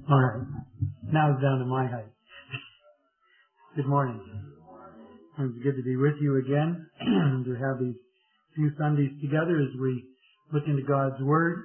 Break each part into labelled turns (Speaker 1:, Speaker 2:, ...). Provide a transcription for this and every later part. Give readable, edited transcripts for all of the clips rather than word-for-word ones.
Speaker 1: All right. Now it's down to my height. Good morning. It's good to be with you again and to have these few Sundays together as we look into God's Word.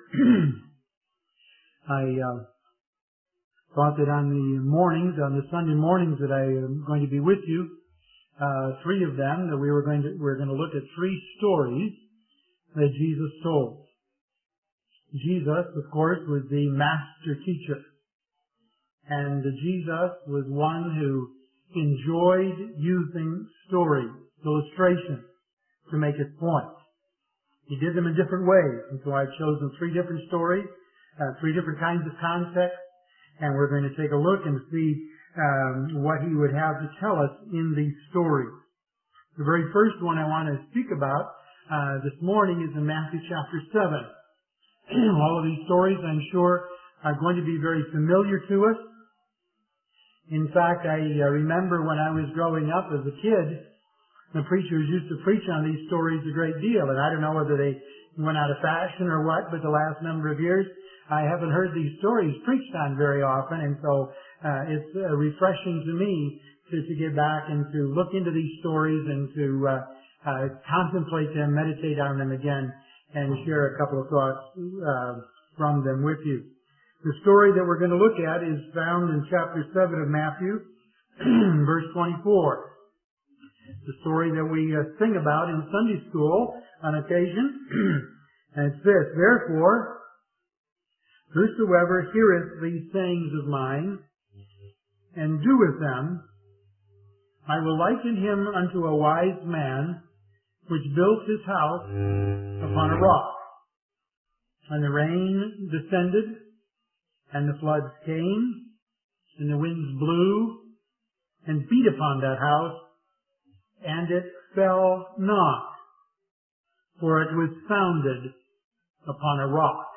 Speaker 1: I thought that on the Sunday mornings that I am going to be with you, three of them, that we're going to look at three stories that Jesus told. Jesus, of course, was the master teacher. And Jesus was one who enjoyed using stories, illustrations, to make his point. He did them in different ways. And so I've chosen three different stories, three different kinds of contexts, and we're going to take a look and see what he would have to tell us in these stories. The very first one I want to speak about this morning is in Matthew chapter 7. All of these stories, I'm sure, are going to be very familiar to us. In fact, I remember when I was growing up as a kid, the preachers used to preach on these stories a great deal, and I don't know whether they went out of fashion or what, but the last number of years I haven't heard these stories preached on very often, and so it's refreshing to me to get back and to look into these stories and to contemplate them, meditate on them again, and share a couple of thoughts from them with you. The story that we're going to look at is found in chapter 7 of Matthew, verse 24. The story that we sing about in Sunday school on occasion. And it's this: Therefore, whosoever heareth these sayings of mine, and doeth them, I will liken him unto a wise man, which built his house upon a rock. And the rain descended, and the floods came, and the winds blew, and beat upon that house, and it fell not, for it was founded upon a rock.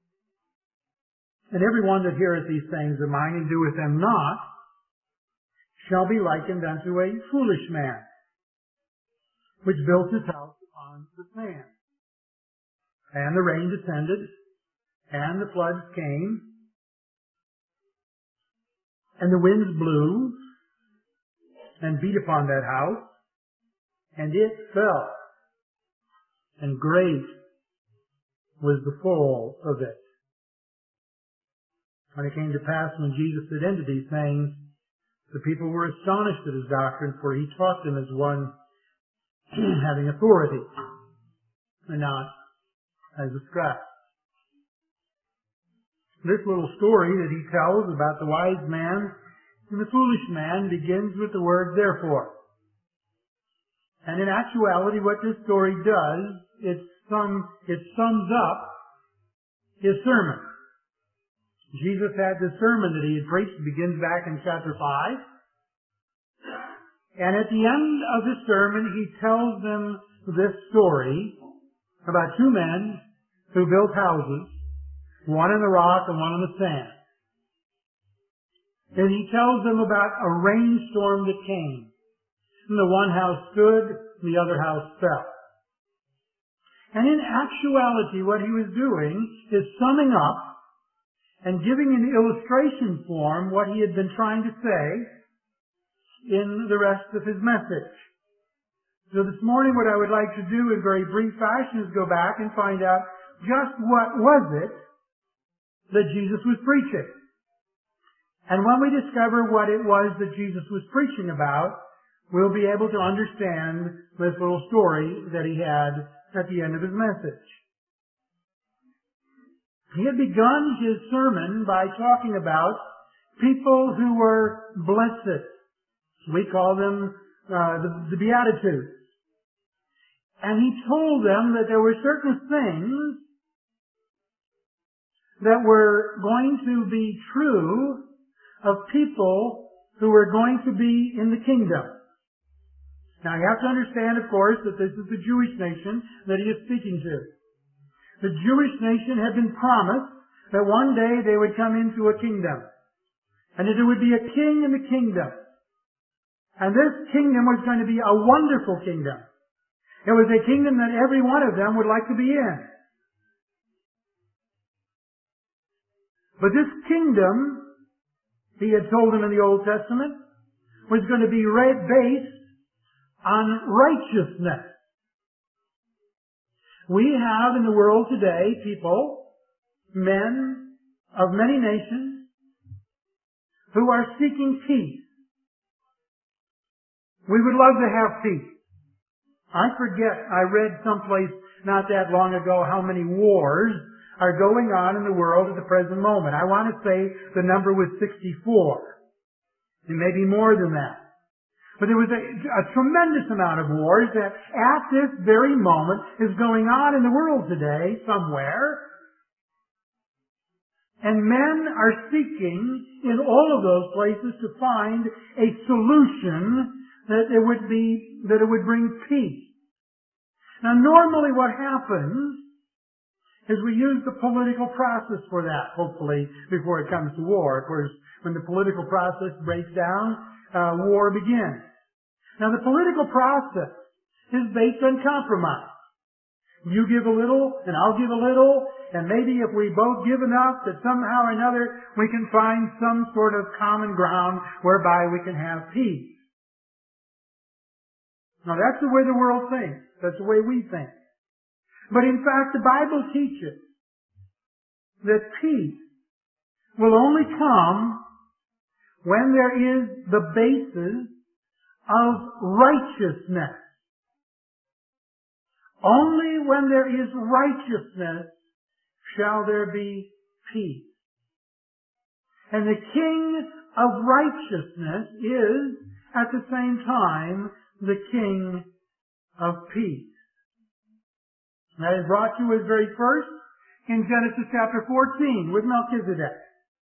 Speaker 1: And every one that heareth these sayings of mine, and doeth them not, shall be likened unto a foolish man, which built his house upon the sand. And the rain descended, and the floods came, and the winds blew, and beat upon that house, and it fell, and great was the fall of it. When it came to pass, when Jesus had ended these things, the people were astonished at his doctrine, for he taught them as one having authority, and not as a scribe. This little story that he tells about the wise man and the foolish man begins with the word therefore. And in actuality, what this story does, it sums up his sermon. Jesus had this sermon that he had preached, begins back in chapter 5. And at the end of his sermon, he tells them this story about two men who built houses, one on the rock and one on the sand. And he tells them about a rainstorm that came. And the one house stood, the other house fell. And in actuality, what he was doing is summing up and giving in illustration form what he had been trying to say in the rest of his message. So this morning what I would like to do in very brief fashion is go back and find out just what was it that Jesus was preaching. And when we discover what it was that Jesus was preaching about, we'll be able to understand this little story that he had at the end of his message. He had begun his sermon by talking about people who were blessed. We call them the Beatitudes. And he told them that there were certain things that were going to be true of people who were going to be in the kingdom. Now you have to understand, of course, that this is the Jewish nation that he is speaking to. The Jewish nation had been promised that one day they would come into a kingdom, and that there would be a king in the kingdom. And this kingdom was going to be a wonderful kingdom. It was a kingdom that every one of them would like to be in. But this kingdom he had told them in the Old Testament, was going to be based on righteousness. We have in the world today people, men of many nations, who are seeking peace. We would love to have peace. I forget, I read someplace not that long ago how many wars are going on in the world at the present moment. I want to say the number was 64. It may be more than that. But there was a tremendous amount of wars that at this very moment is going on in the world today somewhere. And men are seeking in all of those places to find a solution that it would bring peace. Now normally what happens is we use the political process for that, hopefully, before it comes to war. Of course, when the political process breaks down, war begins. Now the political process is based on compromise. You give a little, and I'll give a little, and maybe if we both give enough, that somehow or another we can find some sort of common ground whereby we can have peace. Now that's the way the world thinks. That's the way we think. But in fact, the Bible teaches that peace will only come when there is the basis of righteousness. Only when there is righteousness shall there be peace. And the King of righteousness is, at the same time, the King of peace. That is brought to us very first in Genesis chapter 14 with Melchizedek.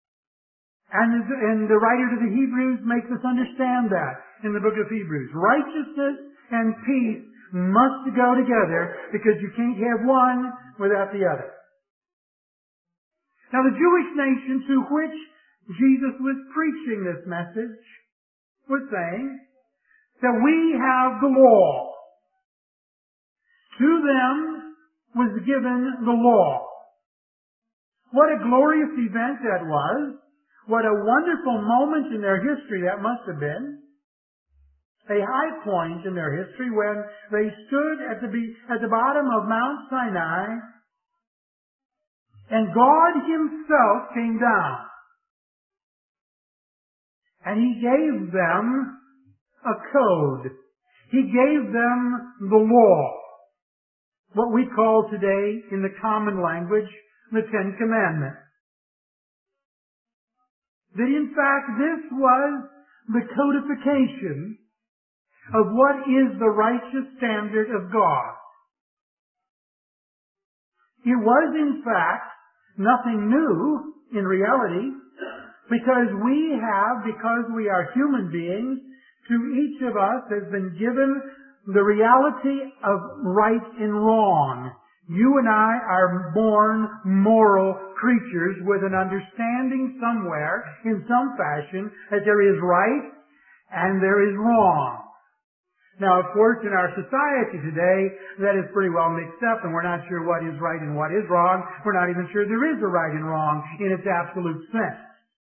Speaker 1: And the writer to the Hebrews makes us understand that in the book of Hebrews. Righteousness and peace must go together because you can't have one without the other. Now the Jewish nation to which Jesus was preaching this message was saying that we have the law. To them was given the law. What a glorious event that was. What a wonderful moment in their history that must have been. A high point in their history when they stood at the bottom of Mount Sinai and God Himself came down. And He gave them a code. He gave them the law. What we call today, in the common language, the Ten Commandments. That in fact this was the codification of what is the righteous standard of God. It was in fact nothing new in reality, because we are human beings, to each of us has been given the reality of right and wrong. You and I are born moral creatures with an understanding somewhere, in some fashion, that there is right and there is wrong. Now, of course, in our society today, that is pretty well mixed up, and we're not sure what is right and what is wrong. We're not even sure there is a right and wrong in its absolute sense.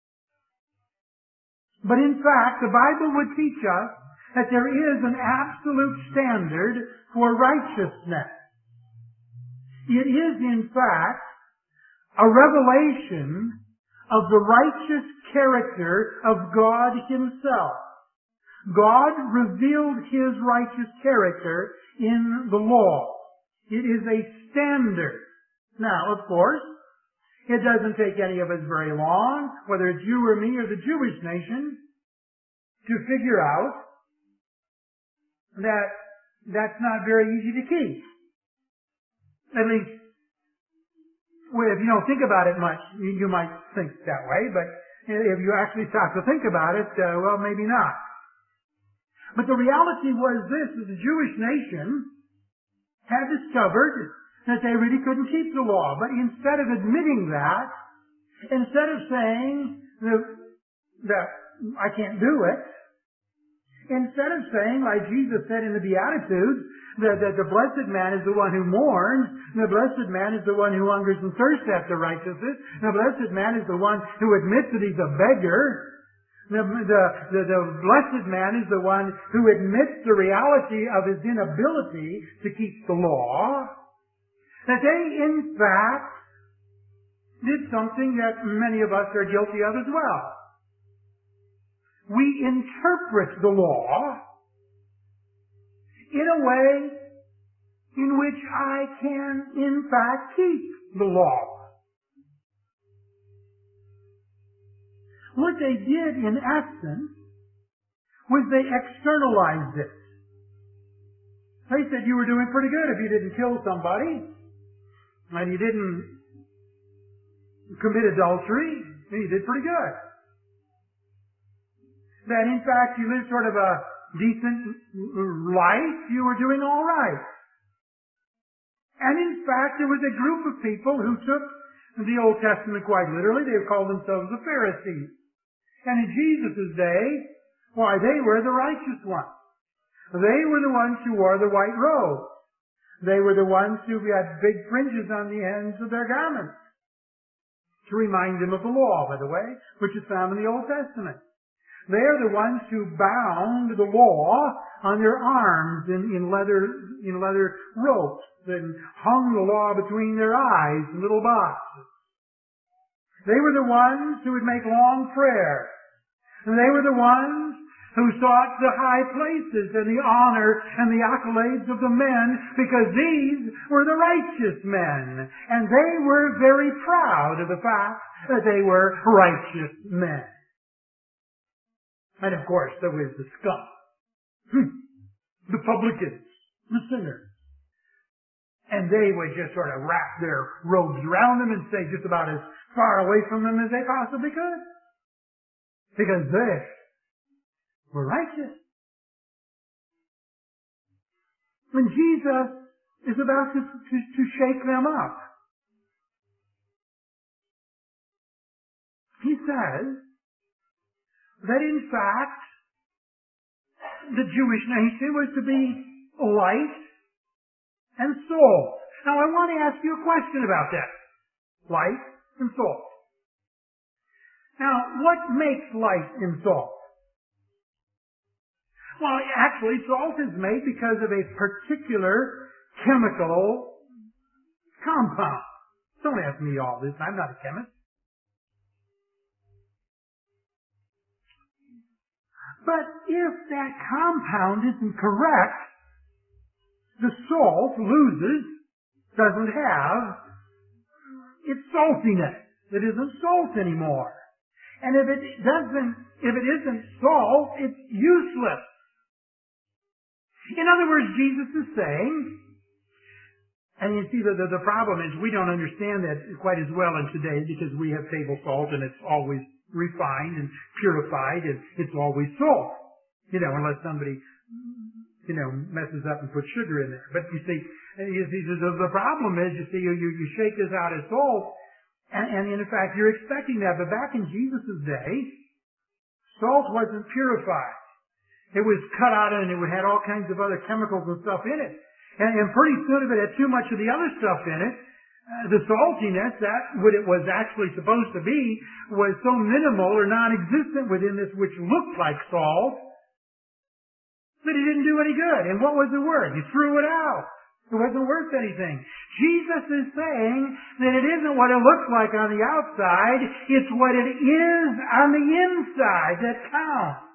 Speaker 1: But in fact, the Bible would teach us that there is an absolute standard for righteousness. It is, in fact, a revelation of the righteous character of God Himself. God revealed His righteous character in the law. It is a standard. Now, of course, it doesn't take any of us very long, whether it's you or me or the Jewish nation, to figure out that that's not very easy to keep. At least, well, if you don't think about it much, you might think that way, but if you actually stop to think about it, well, maybe not. But the reality was this, that the Jewish nation had discovered that they really couldn't keep the law. But instead of admitting that, instead of saying that I can't do it, instead of saying, like Jesus said in the Beatitudes, that the blessed man is the one who mourns, and the blessed man is the one who hungers and thirsts after righteousness, and the blessed man is the one who admits that he's a beggar, The blessed man is the one who admits the reality of his inability to keep the law, that they, in fact, did something that many of us are guilty of as well. We interpret the law in a way in which I can, in fact, keep the law. What they did, in essence, was they externalized it. They said you were doing pretty good if you didn't kill somebody, and you didn't commit adultery, then you did pretty good. That, in fact, you lived sort of a decent life, you were doing all right. And, in fact, there was a group of people who took the Old Testament quite literally. They called themselves the Pharisees. And in Jesus' day, why, they were the righteous ones. They were the ones who wore the white robe. They were the ones who had big fringes on the ends of their garments, to remind them of the law, by the way, which is found in the Old Testament. They are the ones who bound the law on their arms in leather ropes and hung the law between their eyes in little boxes. They were the ones who would make long prayers. And they were the ones who sought the high places and the honor and the accolades of the men, because these were the righteous men. And they were very proud of the fact that they were righteous men. And of course there was the scum, the publicans, the sinners. And they would just sort of wrap their robes around them and stay just about as far away from them as they possibly could, because they were righteous. When Jesus is about to shake them up, he says that in fact the Jewish nation was to be light and salt. Now I want to ask you a question about that. Light and salt. Now, what makes light and salt? Well, actually, salt is made because of a particular chemical compound. Don't ask me all this. I'm not a chemist. But if that compound isn't correct, the salt doesn't have its saltiness. It isn't salt anymore. And if it isn't salt, it's useless. In other words, Jesus is saying, and you see the problem is we don't understand that quite as well in today, because we have table salt and it's always refined and purified and it's always salt. Unless somebody, messes up and puts sugar in there. But you see the problem is, you shake this out as salt, and in fact you're expecting that. But back in Jesus' day, salt wasn't purified. It was cut out and it had all kinds of other chemicals and stuff in it. And pretty soon, if it had too much of the other stuff in it, the saltiness, what it was actually supposed to be, was so minimal or non-existent within this which looked like salt, that it didn't do any good. And what was it worth? You threw it out. It wasn't worth anything. Jesus is saying that it isn't what it looks like on the outside, it's what it is on the inside that counts.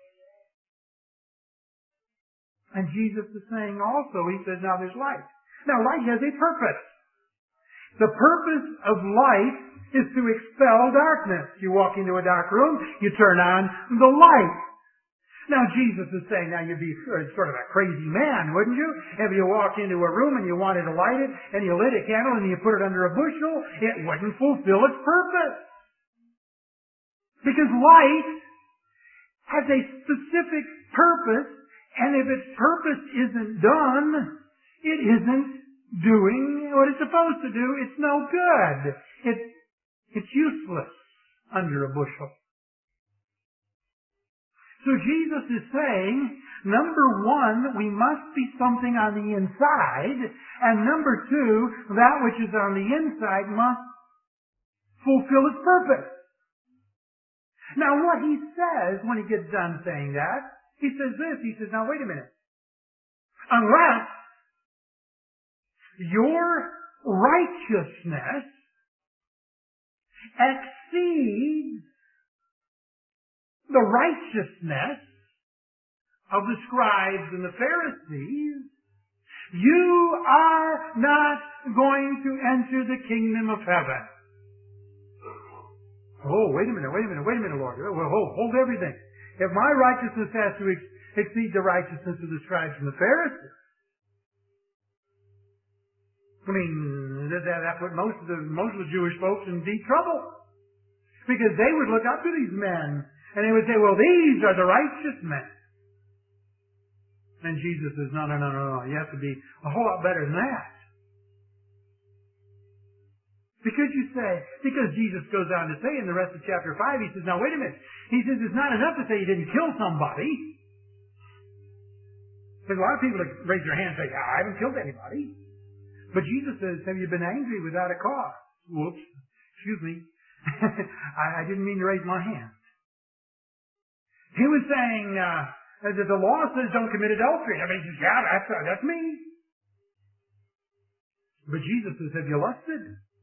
Speaker 1: And Jesus is saying also, he says, now there's light. Now light has a purpose. The purpose of light is to expel darkness. You walk into a dark room, you turn on the light. Now Jesus is saying, now you'd be sort of a crazy man, wouldn't you? If you walked into a room and you wanted to light it, and you lit a candle and you put it under a bushel, it wouldn't fulfill its purpose. Because light has a specific purpose, and if its purpose isn't done, it isn't doing what it's supposed to do. It's no good. It's useless under a bushel. So Jesus is saying, number one, we must be something on the inside, and number two, that which is on the inside must fulfill its purpose. Now what he says when he gets done saying that, he says this, he says, now wait a minute. Unless your righteousness exceeds the righteousness of the scribes and the Pharisees, you are not going to enter the kingdom of heaven. Oh, wait a minute, Lord. Well, hold everything. If my righteousness has to exceed the righteousness of the scribes and the Pharisees, I mean, that put most of the Jewish folks in deep trouble. Because they would look up to these men, and they would say, well, these are the righteous men. And Jesus says, no. You have to be a whole lot better than that. Because Jesus goes on to say in the rest of chapter 5, he says, now wait a minute. He says, it's not enough to say you didn't kill somebody. Because a lot of people raise their hand and say, I haven't killed anybody. But Jesus says, have you been angry without a cause? Whoops. Excuse me. I didn't mean to raise my hand. He was saying that the law says don't commit adultery. I mean, he says, yeah, that's me. But Jesus says, have you lusted?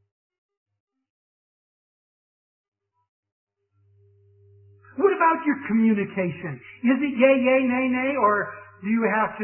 Speaker 1: What about your communication? Is it yay, yay, nay, nay, or do you have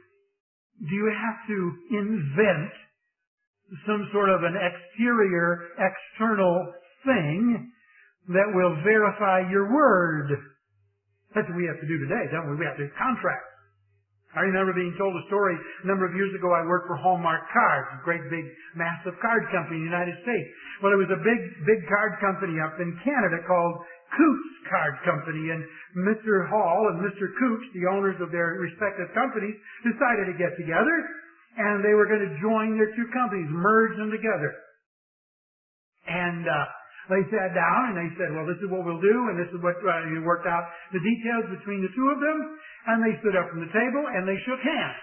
Speaker 1: to invent some sort of an external thing that will verify your word? That's what we have to do today, don't we? We have to contract. I remember being told a story a number of years ago. I worked for Hallmark Cards, a great big, massive card company in the United States. Well, it was a big card company up in Canada called Coots Card Company, and Mr. Hall and Mr. Coots, the owners of their respective companies, decided to get together, and they were going to join their two companies, merge them together. And they sat down and they said, well, this is what we'll do, and this is what worked out the details between the two of them. And they stood up from the table and they shook hands.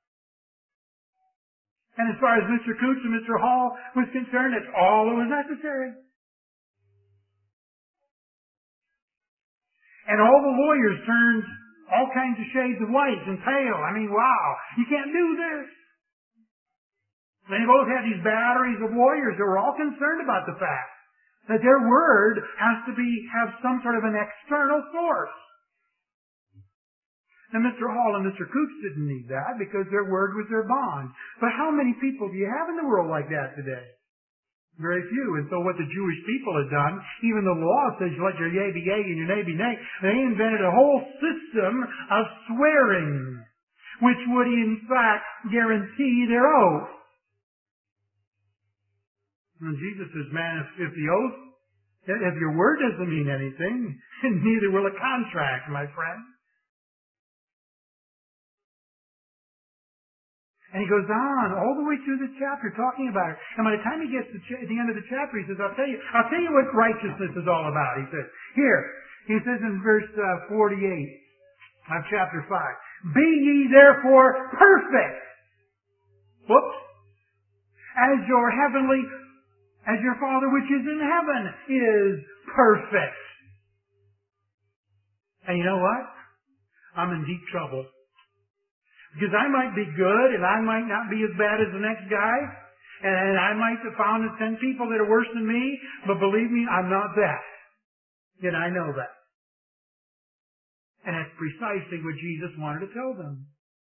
Speaker 1: And as far as Mr. Coots and Mr. Hall was concerned, that's all that was necessary. And all the lawyers turned all kinds of shades of white and pale. I mean, wow, you can't do this. They both had these batteries of lawyers that were all concerned about the fact that their word has to have some sort of an external source. And Mr. Hall and Mr. Coots didn't need that because their word was their bond. But how many people do you have in the world like that today? Very few. And so what the Jewish people had done, even the law says you let your yea be yea and your nay be nay, they invented a whole system of swearing, which would in fact guarantee their oath. And Jesus says, man, if the oath, if your word doesn't mean anything, neither will a contract, my friend. And he goes on all the way through the chapter talking about it. And by the time he gets to the end of the chapter, he says, I'll tell you what righteousness is all about. He says, he says in verse 48 of chapter 5, be ye therefore perfect. Whoops. As your Father which is in heaven is perfect. And you know what? I'm in deep trouble. Because I might be good and I might not be as bad as the next guy. And I might have found 10 people that are worse than me. But believe me, I'm not that. Yet I know that. And that's precisely what Jesus wanted to tell them.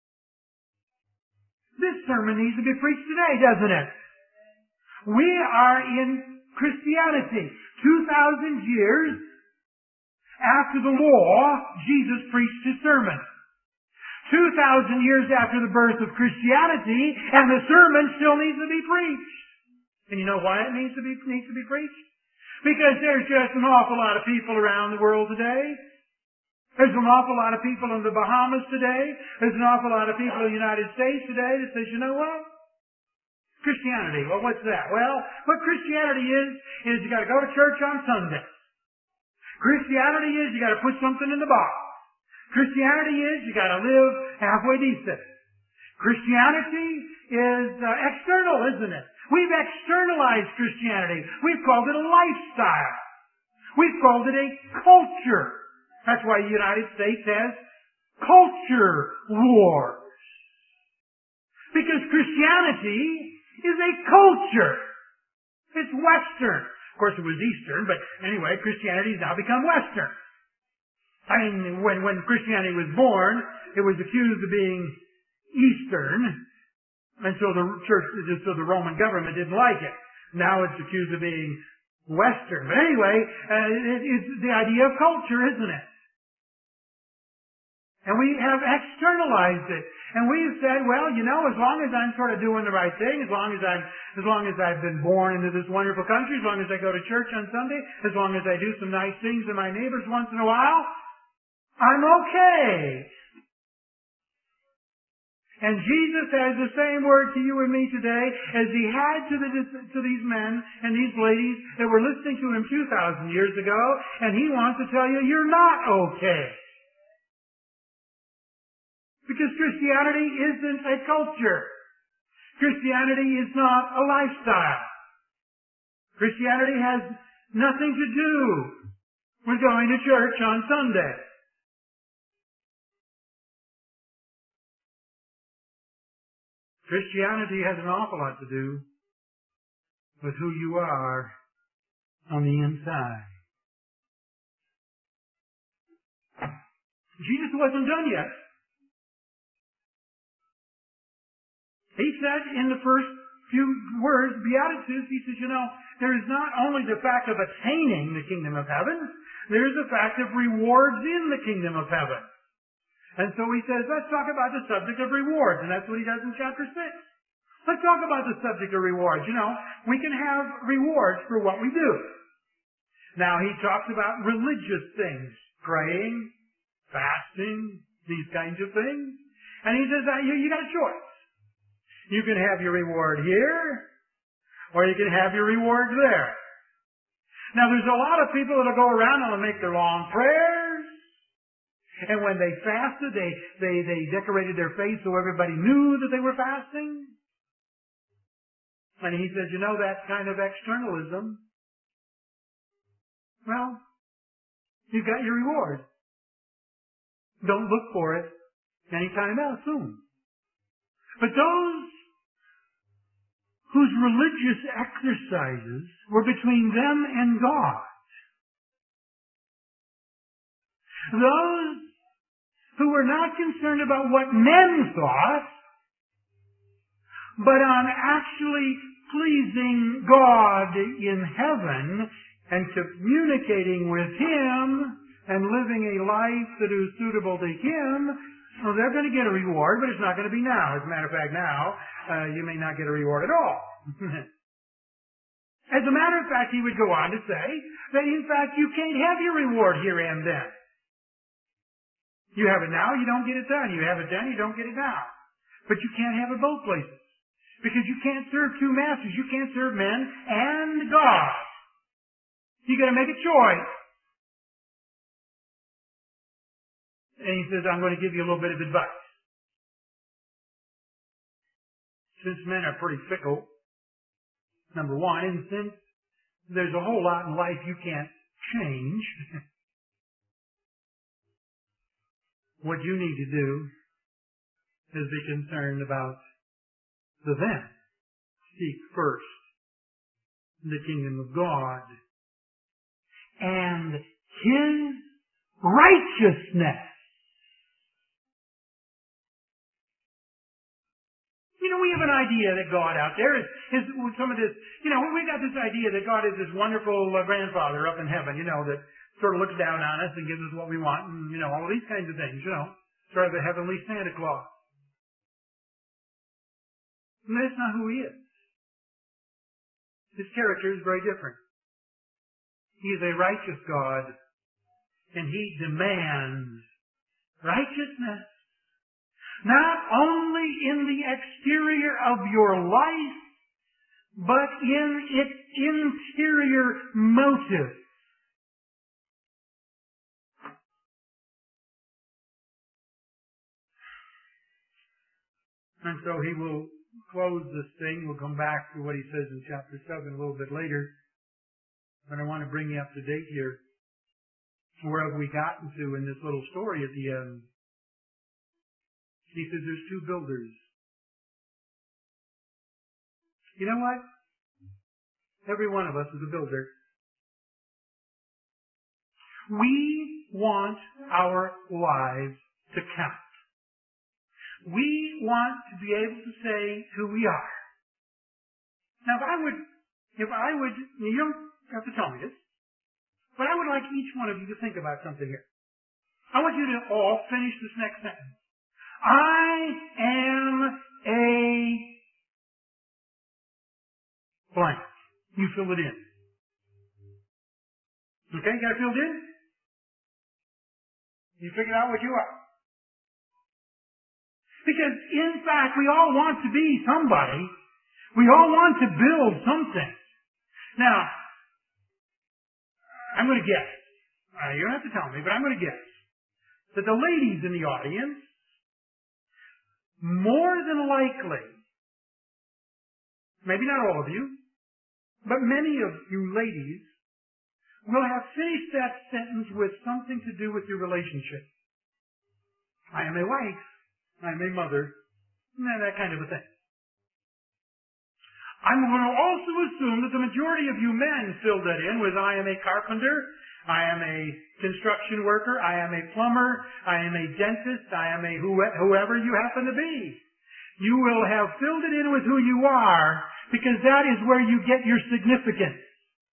Speaker 1: This sermon needs to be preached today, doesn't it? We are in Christianity. 2,000 years after the law, Jesus preached his sermon. 2,000 years after the birth of Christianity, and the sermon still needs to be preached. And you know why it needs to be preached? Because there's just an awful lot of people around the world today. There's an awful lot of people in the Bahamas today. There's an awful lot of people in the United States today that says, you know what? Christianity. Well, what's that? Well, what Christianity is you got to go to church on Sunday. Christianity is you got to put something in the box. Christianity is you got to live halfway decent. Christianity is external, isn't it? We've externalized Christianity. We've called it a lifestyle. We've called it a culture. That's why the United States has culture wars. Because Christianity is a culture. It's Western. Of course, it was Eastern, but anyway, Christianity has now become Western. I mean, when Christianity was born, it was accused of being Eastern, and so the Roman government didn't like it. Now it's accused of being Western. But anyway, it's the idea of culture, isn't it? And we have externalized it. And we've said, well, as long as I'm sort of doing the right thing, as long as I've been born into this wonderful country, as long as I go to church on Sunday, as long as I do some nice things to my neighbors once in a while, I'm okay. And Jesus has the same word to you and me today as he had to these men and these ladies that were listening to him 2,000 years ago, and he wants to tell you, you're not okay. Because Christianity isn't a culture. Christianity is not a lifestyle. Christianity has nothing to do with going to church on Sunday. Christianity has an awful lot to do with who you are on the inside. Jesus wasn't done yet. He said in the first few words, Beatitudes, he says, there is not only the fact of attaining the kingdom of heaven, there is the fact of rewards in the kingdom of heaven. And so he says, let's talk about the subject of rewards. And that's what he does in chapter 6. Let's talk about the subject of rewards. We can have rewards for what we do. Now he talks about religious things, praying, fasting, these kinds of things. And he says, you got a choice. You can have your reward here, or you can have your reward there. Now there's a lot of people that'll go around and they'll make their long prayers. And when they fasted, they decorated their face so everybody knew that they were fasting. And he says, that kind of externalism, well, you got your reward. Don't look for it anytime else soon. But those whose religious exercises were between them and God, those who were not concerned about what men thought, but on actually pleasing God in heaven and communicating with Him and living a life that is suitable to Him, well, they're going to get a reward, but it's not going to be now. As a matter of fact, now, you may not get a reward at all. As a matter of fact, he would go on to say that, in fact, you can't have your reward here and then. You have it now, you don't get it then. You have it then, you don't get it now. But you can't have it both places. Because you can't serve two masters. You can't serve men and God. You got to make a choice. And he says, I'm going to give you a little bit of advice. Since men are pretty fickle, number one, and since there's a whole lot in life you can't change, what you need to do is be concerned about the then. Seek first the kingdom of God and His righteousness. We have an idea that God out there is some of this, we got this idea that God is this wonderful grandfather up in heaven, that sort of looks down on us and gives us what we want and, all of these kinds of things, sort of the heavenly Santa Claus. And that's not who He is. His character is very different. He is a righteous God, and He demands righteousness. Not only in the exterior of your life, but in its interior motive. And so he will close this thing. We'll come back to what he says in chapter 7 a little bit later. But I want to bring you up to date here. Where have we gotten to in this little story at the end? He says there's two builders. You know what? Every one of us is a builder. We want our lives to count. We want to be able to say who we are. Now, if I would, you don't have to tell me this, but I would like each one of you to think about something here. I want you to all finish this next sentence. I am a blank. You fill it in. Okay, got it filled in? You figured out what you are. Because, in fact, we all want to be somebody. We all want to build something. Now, I'm going to guess. You don't have to tell me, but I'm going to guess that the ladies in the audience, more than likely, maybe not all of you, but many of you ladies will have finished that sentence with something to do with your relationship. I am a wife. I am a mother. That kind of a thing. I'm going to also assume that the majority of you men filled that in with I am a carpenter, I am a construction worker, I am a plumber, I am a dentist, I am a whoever you happen to be. You will have filled it in with who you are because that is where you get your significance.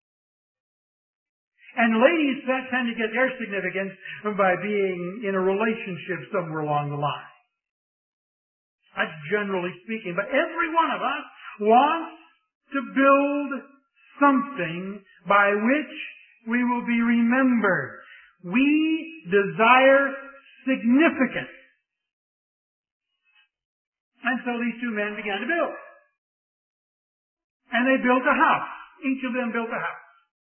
Speaker 1: And ladies tend to get their significance by being in a relationship somewhere along the line. That's generally speaking. But every one of us wants to build something by which we will be remembered. We desire significance. And so these two men began to build. And they built a house. Each of them built a house.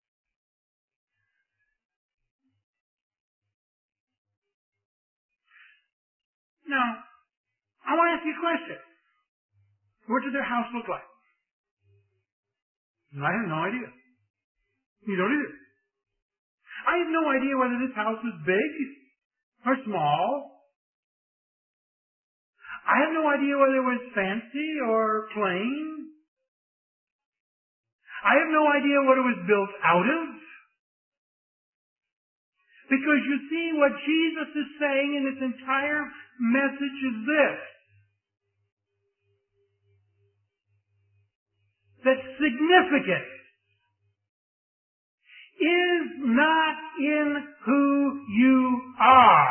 Speaker 1: Now, I want to ask you a question. What did their house look like? I have no idea. You don't either. I have no idea whether this house was big or small. I have no idea whether it was fancy or plain. I have no idea what it was built out of. Because you see, what Jesus is saying in this entire message is this. That significance is not in who you are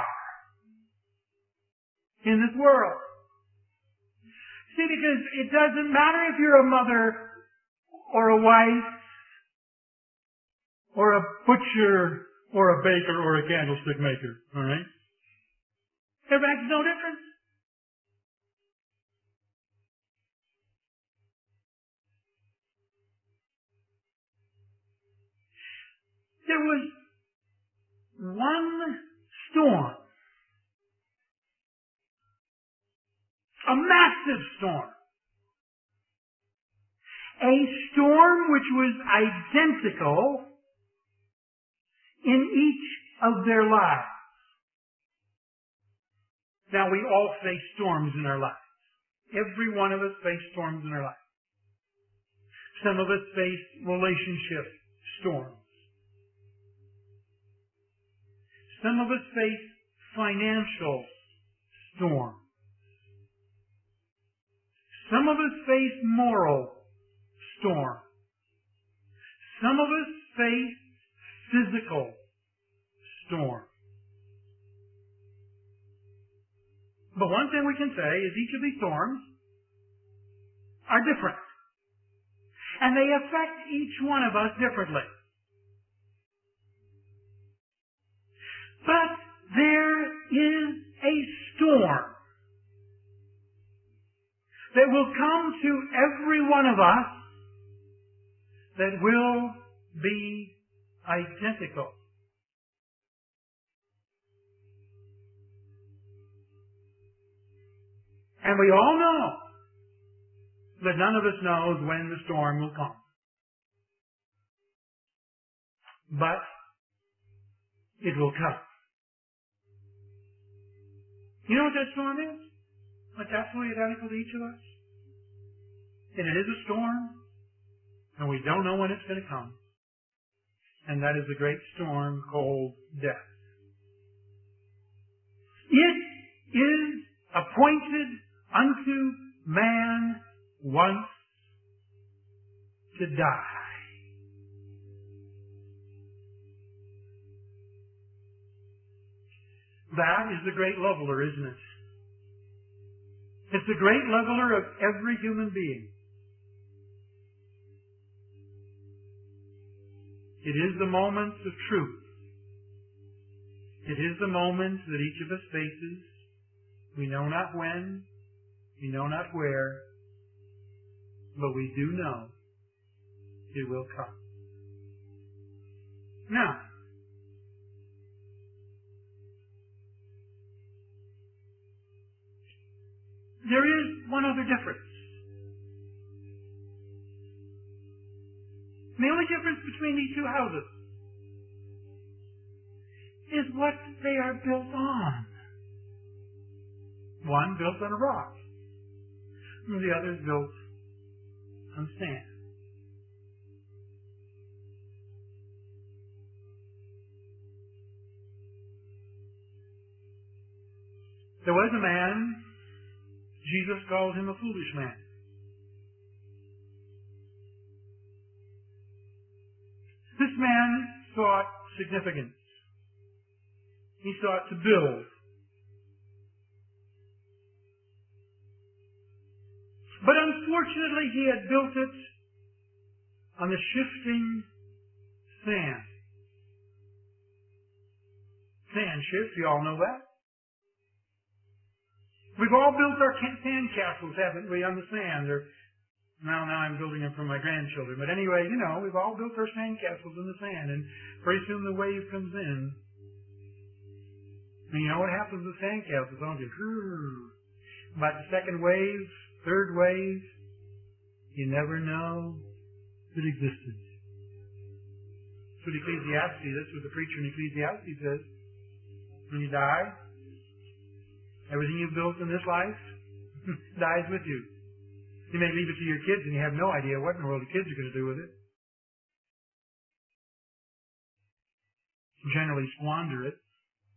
Speaker 1: in this world. See, because it doesn't matter if you're a mother or a wife or a butcher or a baker or a candlestick maker, all right? It makes no difference. There was one storm, a massive storm, a storm which was identical in each of their lives. Now, we all face storms in our lives. Every one of us face storms in our lives. Some of us face relationship storms. Some of us face financial storms. Some of us face moral storms. Some of us face physical storms. But one thing we can say is each of these storms are different. And they affect each one of us differently. But there is a storm that will come to every one of us that will be identical. And we all know that none of us knows when the storm will come. But it will come. You know what that storm is? What's absolutely identical to each of us? And it is a storm, and we don't know when it's going to come. And that is the great storm called death. It is appointed unto man once to die. That is the great leveler, isn't it? It's the great leveler of every human being. It is the moment of truth. It is the moment that each of us faces. We know not when, we know not where, but we do know it will come. Now, there is one other difference. The only difference between these two houses is what they are built on. One built on a rock, and the other is built on sand. There was a man, Jesus called him a foolish man. This man sought significance. He sought to build. But unfortunately, he had built it on the shifting sand. Sand shifts, you all know that. We've all built our sand castles, haven't we, on the sand? Now I'm building them for my grandchildren. But anyway, we've all built our sand castles in the sand, and pretty soon the wave comes in. And you know what happens with sand castles, don't you? About the second wave, third wave, you never know it existed. That's what Ecclesiastes, that's what the preacher in Ecclesiastes says. When you die, everything you've built in this life dies with you. You may leave it to your kids and you have no idea what in the world the kids are going to do with it. Generally squander it.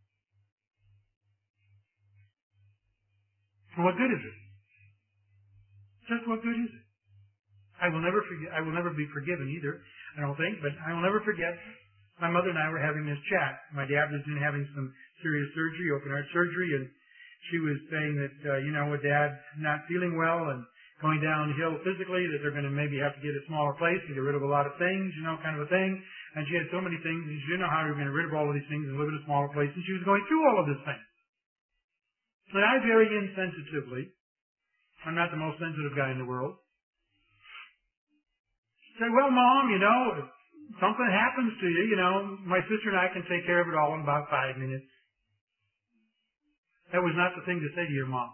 Speaker 1: And what good is it? Just what good is it? I will never forget. I will never be forgiven either, I don't think, but I will never forget. My mother and I were having this chat. My dad was having some serious surgery, open heart surgery, and she was saying that, with Dad not feeling well and going downhill physically, that they're going to maybe have to get a smaller place and get rid of a lot of things, kind of a thing. And she had so many things, and she didn't know how we were going to get rid of all of these things and live in a smaller place, and she was going through all of this thing. And I very insensitively, I'm not the most sensitive guy in the world, said, well, Mom, if something happens to you, my sister and I can take care of it all in about 5 minutes. That was not the thing to say to your mom.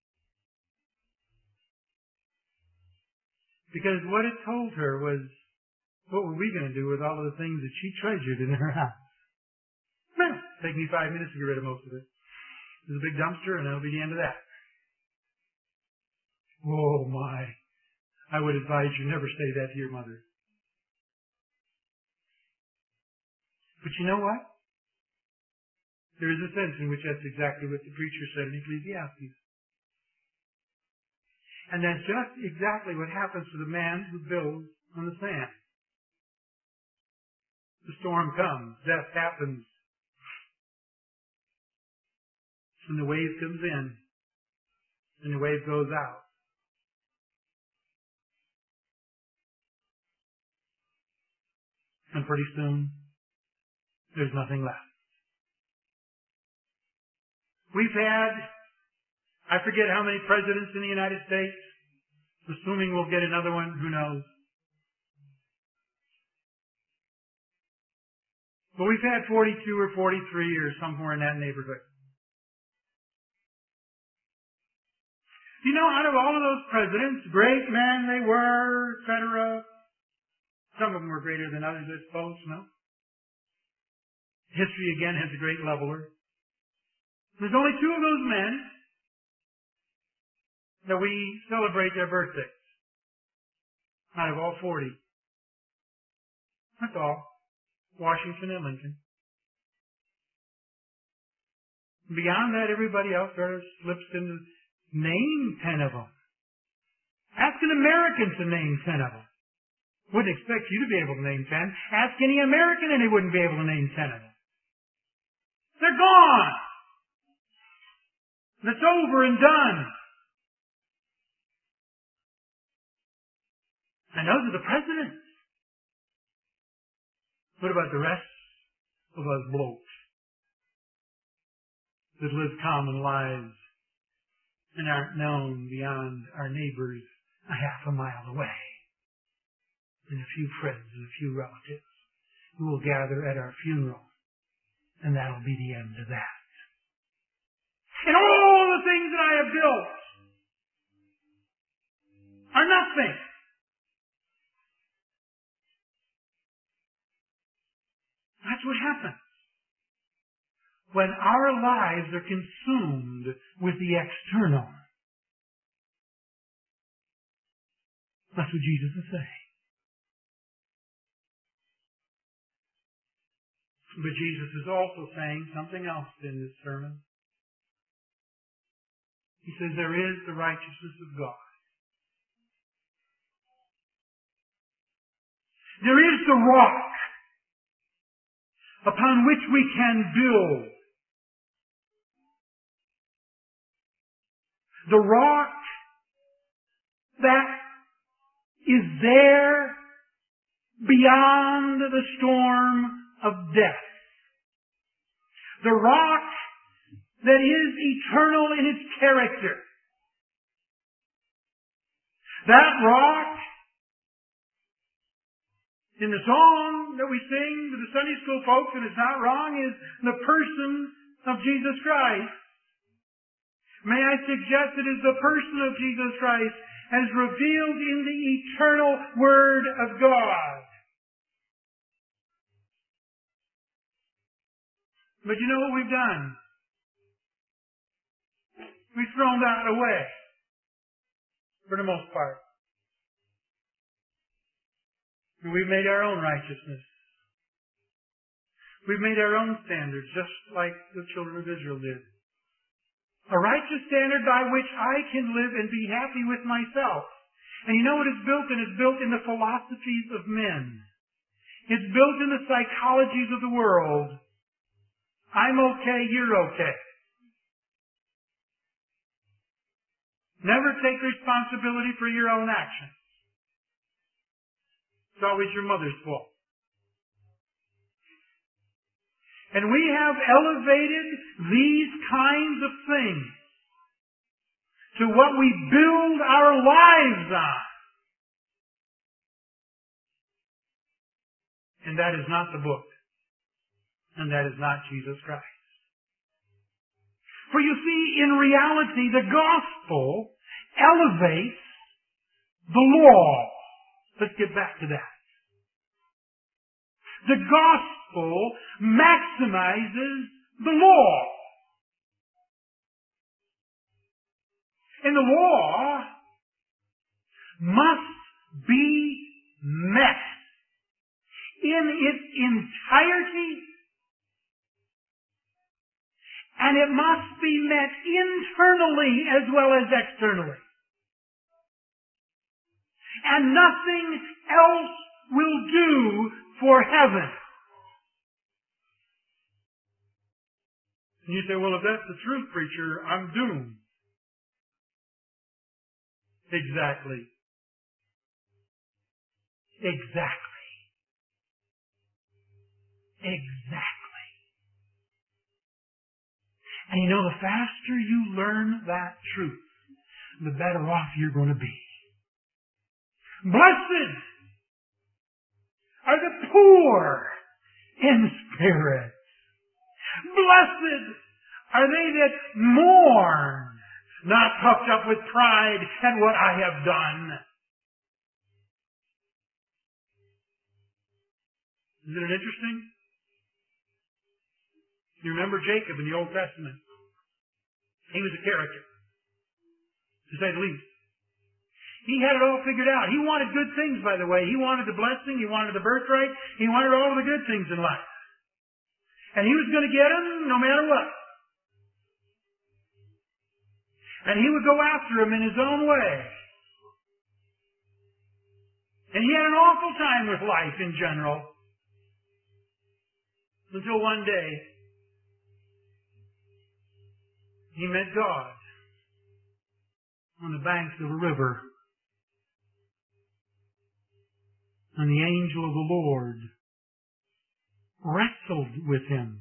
Speaker 1: Because what it told her was, what were we going to do with all of the things that she treasured in her house? Well, take me 5 minutes to get rid of most of it. There's a big dumpster, and that'll be the end of that. Oh, my. I would advise you never say that to your mother. But you know what? There is a sense in which that's exactly what the preacher said in Ecclesiastes. And that's just exactly what happens to the man who builds on the sand. The storm comes, death happens, and the wave comes in, and the wave goes out. And pretty soon, there's nothing left. We've had, I forget how many presidents in the United States, assuming we'll get another one, who knows. But we've had 42 or 43 or somewhere in that neighborhood. Out of all of those presidents, great men they were, etc. Some of them were greater than others, I suppose, no? History again has a great leveler. There's only 2 of those men that we celebrate their birthdays out of all 40. That's all. Washington and Lincoln. Beyond that, everybody else sort of slips into name 10 of them. Ask an American to name 10 of them. Wouldn't expect you to be able to name 10. Ask any American and they wouldn't be able to name 10 of them. They're gone. It's over and done. And those are the presidents. What about the rest of us blokes that live common lives and aren't known beyond our neighbors a half a mile away? And a few friends and a few relatives who will gather at our funeral. And that'll be the end of that. And all the things that I have built are nothing. That's what happens when our lives are consumed with the external. That's what Jesus is saying. But Jesus is also saying something else in this sermon. He says there is the righteousness of God. There is the rock upon which we can build. The rock that is there beyond the storm of death. The rock that is eternal in its character. That rock, in the song that we sing to the Sunday school folks, and it's not wrong, is the person of Jesus Christ. May I suggest it is the person of Jesus Christ as revealed in the eternal Word of God. But you know what we've done? We've thrown that away, for the most part. And we've made our own righteousness. We've made our own standards, just like the children of Israel did. A righteous standard by which I can live and be happy with myself. And you know what it's built in? It's built in the philosophies of men. It's built in the psychologies of the world. I'm okay, you're okay. Never take responsibility for your own actions. It's always your mother's fault. And we have elevated these kinds of things to what we build our lives on. And that is not the book. And that is not Jesus Christ. For you see, in reality, the gospel elevates the law. Let's get back to that. The gospel maximizes the law. And the law must be met in its entirety, and it must be met internally as well as externally. And nothing else will do for heaven. And you say, well, if that's the truth, preacher, I'm doomed. Exactly. Exactly. Exactly. And you know, the faster you learn that truth, the better off you're going to be. Blessed are the poor in spirit. Blessed are they that mourn, not puffed up with pride at what I have done. Isn't it interesting? You remember Jacob in the Old Testament. He was a character, to say the least. He had it all figured out. He wanted good things, by the way. He wanted the blessing. He wanted the birthright. He wanted all of the good things in life. And he was going to get them no matter what. And he would go after them in his own way. And he had an awful time with life in general. Until one day, he met God on the banks of a river. And the angel of the Lord wrestled with him.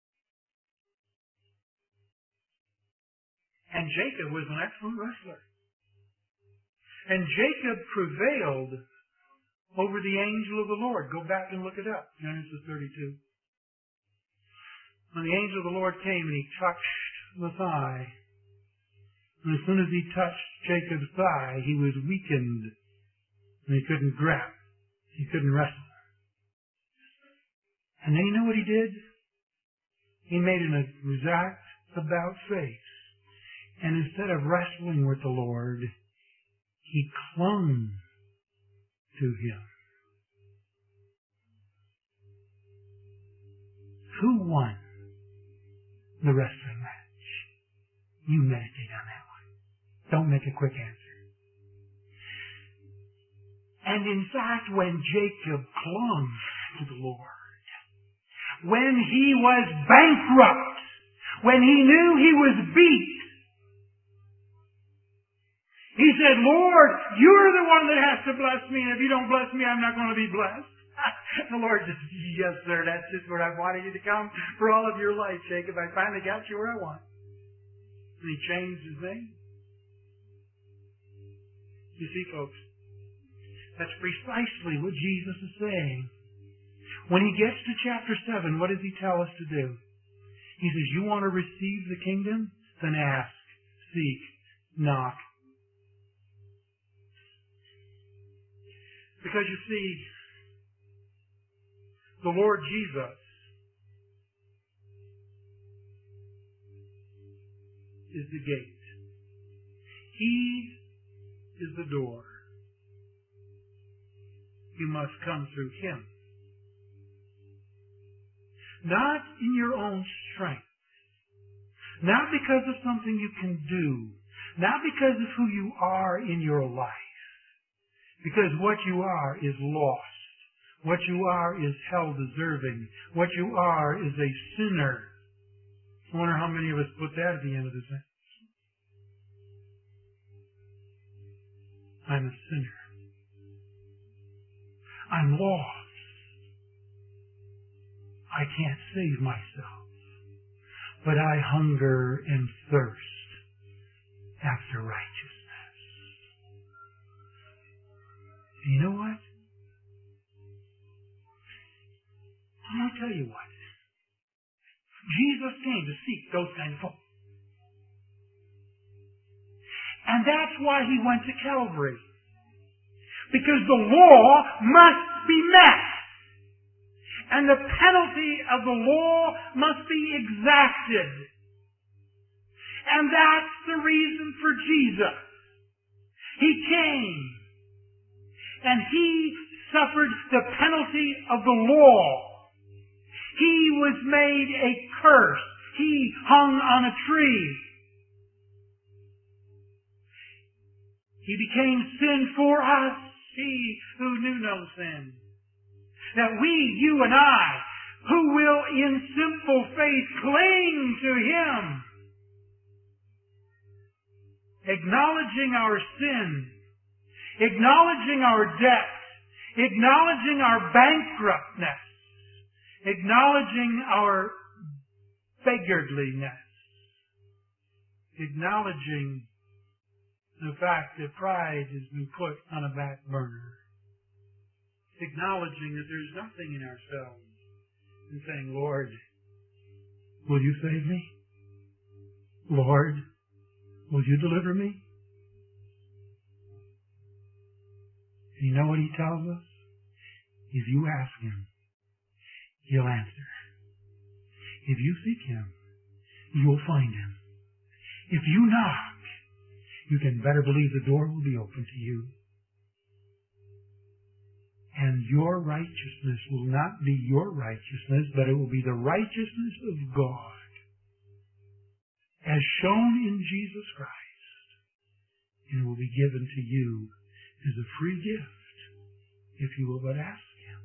Speaker 1: And Jacob was an excellent wrestler. And Jacob prevailed over the angel of the Lord. Go back and look it up. Genesis 32. When the angel of the Lord came and he touched the thigh, and as soon as he touched Jacob's thigh, he was weakened and he couldn't grab. He couldn't wrestle. And then you know what he did? He made an exact about face. And instead of wrestling with the Lord, he clung to him. Who won the wrestling match? You meditate on that one. Don't make a quick answer. And in fact, when Jacob clung to the Lord, when he was bankrupt, when he knew he was beat, he said, Lord, you're the one that has to bless me, and if you don't bless me, I'm not going to be blessed. The Lord said, yes, sir, that's just where I wanted you to come for all of your life, Jacob. I finally got you where I want. And he changed his name. You see, folks, that's precisely what Jesus is saying. When he gets to chapter 7, what does he tell us to do? He says, you want to receive the kingdom? Then ask, seek, knock. Because you see, the Lord Jesus is the gate. He is the door. You must come through him. Not in your own strength. Not because of something you can do. Not because of who you are in your life. Because what you are is lost. What you are is hell-deserving. What you are is a sinner. I wonder how many of us put that at the end of the sentence. I'm a sinner. I'm lost. I can't save myself. But I hunger and thirst after righteousness. And you know what? I'll tell you what. Jesus came to seek those kind of folk. And that's why he went to Calvary. Because the law must be met. And the penalty of the law must be exacted. And that's the reason for Jesus. He came. And he suffered the penalty of the law. He was made a curse. He hung on a tree. He became sin for us, he who knew no sin. That we, you and I, who will in simple faith cling to him, acknowledging our sin, acknowledging our debt, acknowledging our bankruptness, acknowledging our beggarliness, acknowledging the fact that pride has been put on a back burner, acknowledging that there's nothing in ourselves, and saying, Lord, will you save me? Lord, will you deliver me? And you know what he tells us? If you ask him, he'll answer. If you seek Him, you'll find Him. If you knock, you can better believe the door will be open to you. And your righteousness will not be your righteousness, but it will be the righteousness of God, as shown in Jesus Christ. And it will be given to you as a free gift, if you will but ask Him.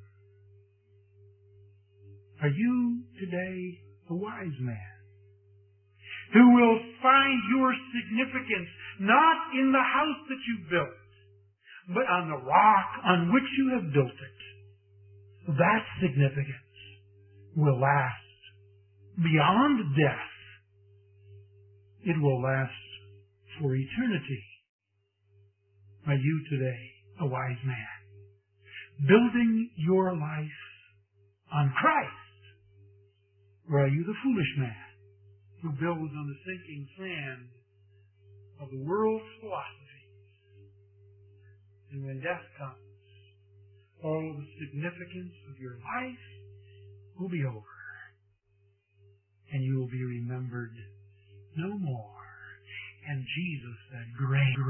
Speaker 1: Are you today a wise man, who will find your significance not in the house that you built, but on the rock on which you have built it? That significance will last beyond death. It will last for eternity. Are you today a wise man, building your life on Christ? Or are you the foolish man who builds on the sinking sand of the world's philosophies? And when death comes, all the significance of your life will be over, and you will be remembered no more. And Jesus said, "Great